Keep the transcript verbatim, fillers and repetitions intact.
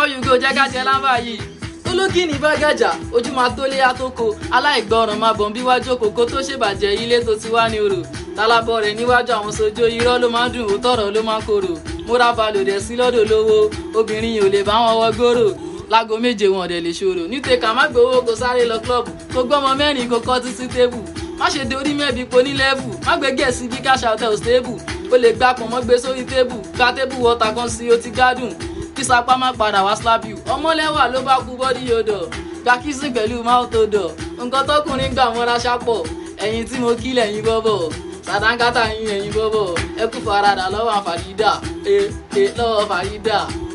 you go jẹ́ ká jẹ lámbà yìí. Olókì ní bágàjà ojú máa tó léyà tó ko aláìgbọràn máa bọ̀ bí wájú kòkó tó ṣèbàjẹ́ ilé tó ti wá ní orò tálábọ̀ rẹ̀ níwájú àwọn sojo irọ́ ló máa ń dùn òótọ́rọ̀ ló máa ń korò múra balò dẹ̀ sí lọ́dọ̀ lówó obìnrin yìí ò lè bá wọn wọ gbòòrò lágo méje wọn dẹ̀ lè ṣòro nítẹ̀ka má gbowó kó sáré lọ klọ́ọ̀bù kó gbọ́mọ mẹ́rin kó kọ́ títí tébù má ṣe dorí mẹ́bi po ní lẹ́bù má gbé gẹ̀ẹ́sì bí káṣá hotel stable ó lè gbá pọ̀ mọ́ gbé sórí tébù ká tébù wọ́ta kan sí ó ti gádùn kí sapá má padà wá slap you ọmọlẹ́wà ló bá kú bọ́dí yodò gba kissing pẹ̀lú mouth odò nǹkan tọkùnrin gbà mọ́ra ṣàpọ̀ ẹ̀yìn tí mo kí lẹ́yìn bọ́bọ̀ sàdánkátà yín ẹ̀yìn bọ́bọ̀ ẹ kú faradà lọ́wọ́ Farida ẹ ẹ lọ́wọ́ Farida.